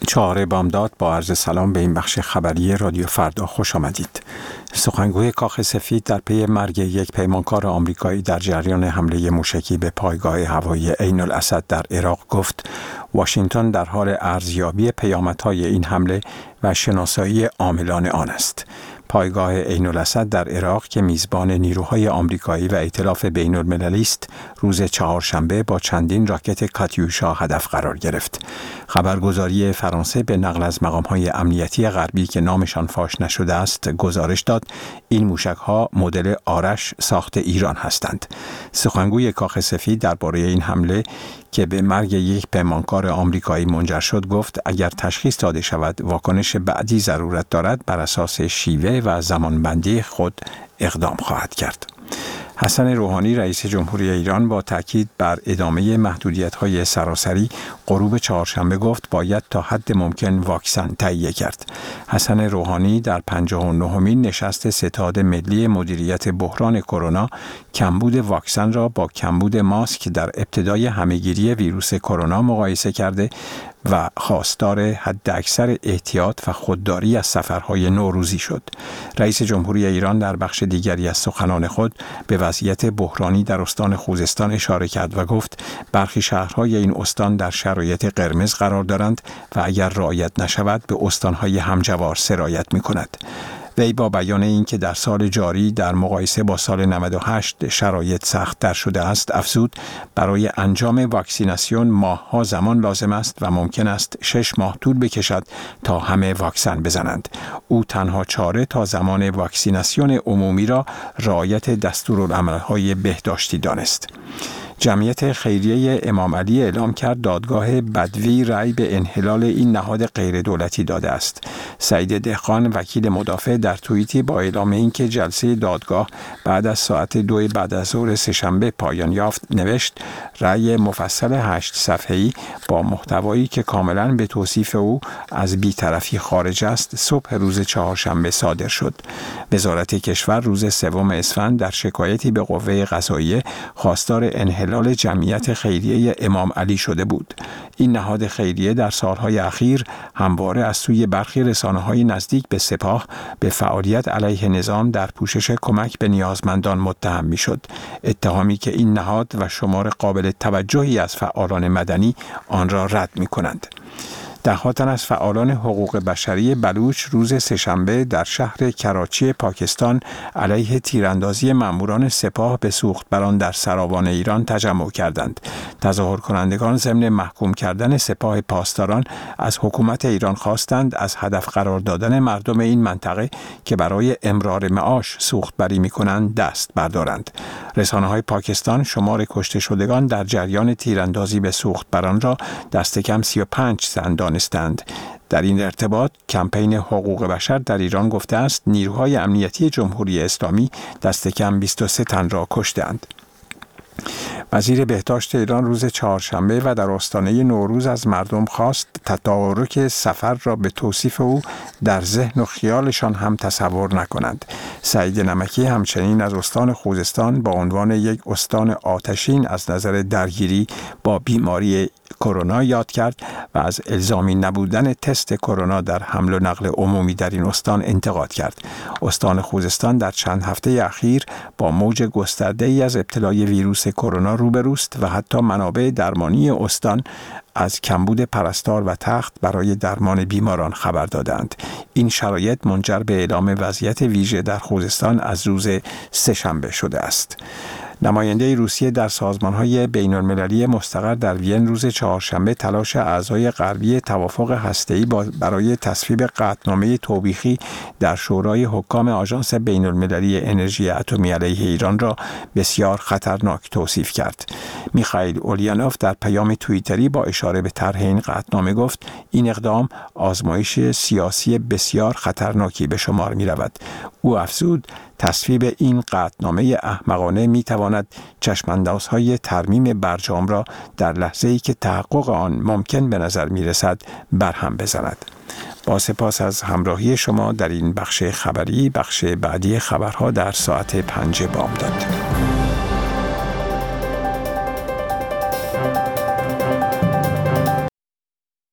4 بامداد با عرض سلام به این بخش خبری رادیو فردا خوش آمدید. سخنگوی کاخ سفید در پی مرگ یک پیمانکار آمریکایی در جریان حمله موشکی به پایگاه هوایی عین الاسد در عراق گفت واشنگتن در حال ارزیابی پیامدهای این حمله و شناسایی عاملان آن است. پایگاه عین الاسد در عراق که میزبان نیروهای آمریکایی و ائتلاف بین‌المللی است، روز چهارشنبه با چندین راکت کاتیوشا هدف قرار گرفت. خبرگزاری فرانسه به نقل از مقام‌های امنیتی غربی که نامشان فاش نشده است گزارش داد این موشک‌ها مدل آرش ساخت ایران هستند. سخنگوی کاخ سفید درباره این حمله که به مرگ یک پیمانکار آمریکایی منجر شد گفت اگر تشخیص داده شود واکنش بعدی ضرورت دارد بر اساس شیوه و زمانبندی خود اقدام خواهد کرد. حسن روحانی رئیس جمهوری ایران با تاکید بر ادامه محدودیت‌های سراسری غروب چهارشنبه گفت باید تا حد ممکن واکسن تهیه کرد. حسن روحانی در 59مین نشست ستاد ملی مدیریت بحران کرونا کمبود واکسن را با کمبود ماسک در ابتدای همهگیری ویروس کرونا مقایسه کرده و خواستار حداکثر احتیاط و خودداری از سفرهای نوروزی شد. رئیس جمهوری ایران در بخش دیگری از سخنان خود به وضعیت بحرانی در استان خوزستان اشاره کرد و گفت برخی شهرهای این استان در شرایط قرمز قرار دارند و اگر رعایت نشود به استانهای همجوار سرایت می‌کند. وی با بیان اینکه در سال جاری در مقایسه با سال 98 شرایط سخت‌تر شده است افزود برای انجام واکسیناسیون ماه‌ها زمان لازم است و ممکن است 6 ماه طول بکشد تا همه واکسن بزنند. او تنها چاره تا زمان واکسیناسیون عمومی را رعایت دستورالعمل‌های بهداشتی دانست. جمعیت خیریه امام علی اعلام کرد دادگاه بدوی رأی به انحلال این نهاد غیر دولتی داده است. سعید دهقان وکیل مدافع در توییتی با اعلام اینکه جلسه دادگاه بعد از ساعت 2 بعد از ظهر سه‌شنبه پایان یافت نوشت رأی مفصل 8 صفحه‌ای با محتوایی که کاملاً به توصیف او از بی‌طرفی خارج است صبح روز چهارشنبه صادر شد. وزارت کشور روز 3 اسفند در شکایتی به قوه قضاییه خواستار انحلال جمعیت خیریه امام علی شده بود. این نهاد خیریه در سالهای اخیر همواره از سوی برخی رسانه‌های نزدیک به سپاه به فعالیت علیه نظام در پوشش کمک به نیازمندان متهم می‌شد. اتهامی که این نهاد و شمار قابل توجهی از فعالان مدنی آن را رد می‌کنند. ده‌ها تن از فعالان حقوق بشری بلوچ روز سه‌شنبه در شهر کراچی پاکستان علیه تیراندازی ماموران سپاه به سوختبران در سراوان ایران تجمع کردند. تظاهر کنندگان ضمن محکوم کردن سپاه پاسداران از حکومت ایران خواستند از هدف قرار دادن مردم این منطقه که برای امرار معاش سوختبری می‌کنند دست بردارند. رسانه‌های پاکستان شمار کشته شدگان در جریان تیراندازی به سوختبران را دست کم 35 زن دانستند. در این ارتباط کمپین حقوق بشر در ایران گفته است نیروهای امنیتی جمهوری اسلامی دست کم 23 تن را کشتند. وزیر بهداشت ایران روز چهارشنبه و در آستانه نوروز از مردم خواست تدارک سفر را به توصیف او در ذهن و خیالشان هم تصور نکنند. سعید نمکی همچنین از استان خوزستان با عنوان یک استان آتشین از نظر درگیری با بیماری کرونا یاد کرد و از الزامی نبودن تست کرونا در حمل و نقل عمومی در این استان انتقاد کرد. استان خوزستان در چند هفته اخیر با موج گسترده‌ای از ابتلای ویروس کرونا روبروست و حتی منابع درمانی استان از کمبود پرستار و تخت برای درمان بیماران خبر دادند. این شرایط منجر به اعلام وضعیت ویژه در خوزستان از روز سه‌شنبه شده است. نماینده روسیه در سازمان‌های بین‌المللی مستقر در وین روز چهارشنبه تلاش اعضای غربی توافق هسته‌ای برای تصویب قطعنامه توبیخی در شورای حکام آژانس بین‌المللی انرژی اتمی علیه ایران را بسیار خطرناک توصیف کرد. میخائیل اولیانوف در پیام توییتری با اشاره به طرح این قطعنامه گفت این اقدام آزمایش سیاسی بسیار خطرناکی به شمار می‌رود. او افزود تصویب این قطعنامه احمقانه می‌تواند چشم‌اندازهای ترمیم برجام را در لحظه‌ای که تحقق آن ممکن به نظر می‌رسد برهم بزند. با سپاس از همراهی شما در این بخش خبری، بخش بعدی خبرها در ساعت 5 بامداد.